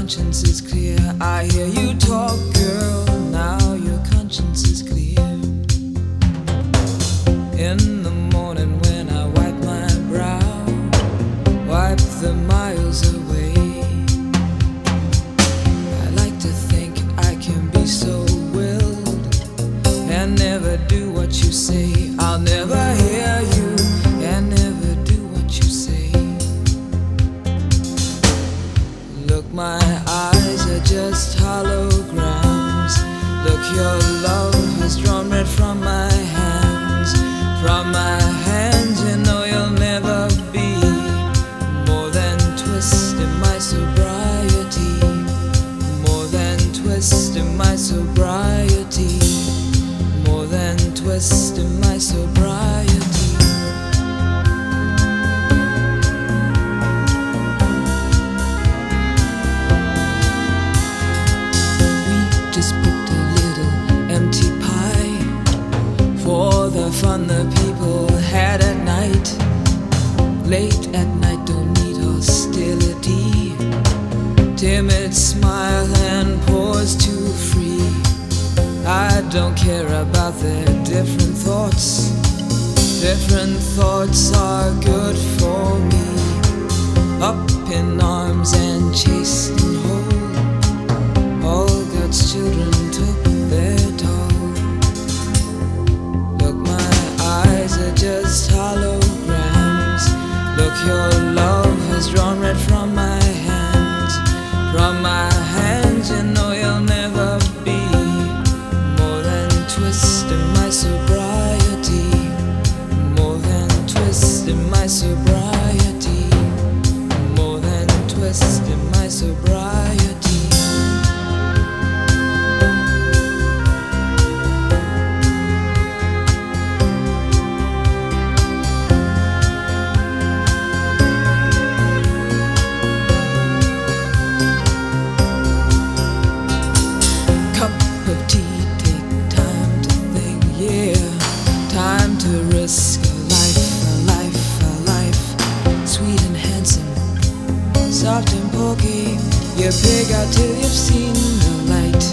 conscience is clear. I hear you talk, girl, now your conscience is clear. In the morning when I wipe my brow, wipe the miles away, I like to think I can be so willed and never do what you say. I'll never hear you and never do what you say. Look, my eyes are just holograms. Look, your love has drawn red from my hands. From my hands, you know you'll never be more than twist in my sobriety. More than twist in my sobriety. More than twist in my sobriety. Just booked a little empty pie for the fun the people had at night. Late at night, don't need hostility. Timid smile and pause too free. I don't care about their different thoughts. Different thoughts are good for me. Up in arms and chased and whole, all God's children took their toll. Look, my eyes are just holograms. Look, your love has drawn red from my hands. From my hands, you know you'll never be more than twist in my sobriety. More than twist in my sobriety. More than twist in my sobriety. Risk a life, sweet and handsome, soft and pokey. You pig out till you've seen the light.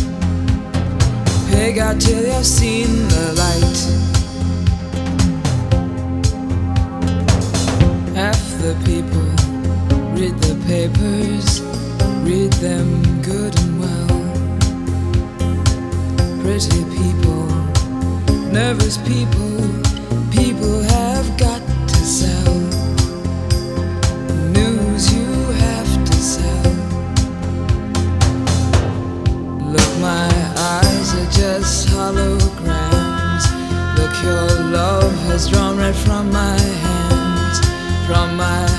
Pig out till you've seen the light. Half the people read the papers, read them good and well. Pretty people, nervous people, people have got to sell. News you have to sell. Look, my eyes are just holograms. Look, your love has drawn red from my hands. From my